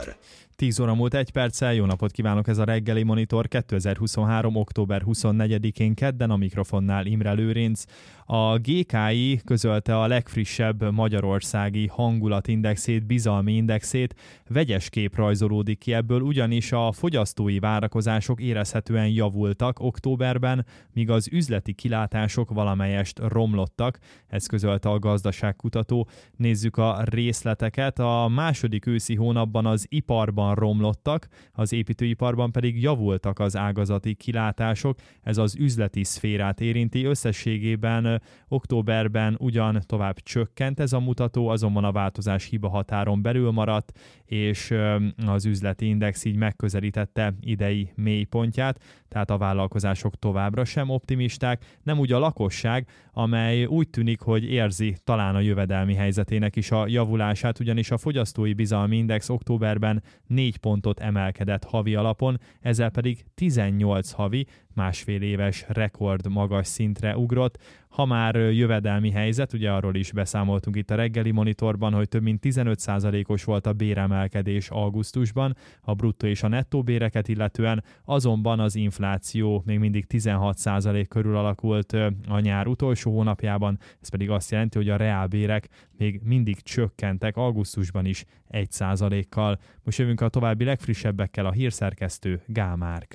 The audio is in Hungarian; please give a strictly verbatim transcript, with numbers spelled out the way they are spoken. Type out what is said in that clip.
Monitor. tíz óra múlt egy perccel, jó napot kívánok, ez a reggeli Monitor kétezer-huszonhárom. október huszonnegyedikén kedden, a mikrofonnál Imre Lőrinc. A gé ká i közölte a legfrissebb magyarországi hangulatindexét, bizalmi indexét, vegyes kép rajzolódik ki ebből, ugyanis a fogyasztói várakozások érezhetően javultak októberben, míg az üzleti kilátások valamelyest romlottak, ez közölte a gazdaságkutató. Nézzük a részleteket. A második őszi hónapban az iparban romlottak, az építőiparban pedig javultak az ágazati kilátások, ez az üzleti szférát érinti. Összességében októberben ugyan tovább csökkent ez a mutató, azonban a változás hiba határon belül maradt, és az üzleti index így megközelítette idei mélypontját, tehát a vállalkozások továbbra sem optimisták, nem úgy a lakosság, amely úgy tűnik, hogy érzi talán a jövedelmi helyzetének is a javulását, ugyanis a fogyasztói bizalmi index októberben négy pontot emelkedett havi alapon, ezzel pedig tizennyolc havi, másfél éves rekord magas szintre ugrott. Ha már jövedelmi helyzet, ugye arról is beszámoltunk itt a reggeli Monitorban, hogy több mint tizenöt százalékos volt a béremelkedés augusztusban, a bruttó és a nettó béreket illetően, azonban az infláció még mindig tizenhat százalék körül alakult a nyár utolsó hónapjában, ez pedig azt jelenti, hogy a reálbérek még mindig csökkentek augusztusban is egy százalékkal. Most jövünk a további legfrissebbekkel, a hírszerkesztő Gál Márk.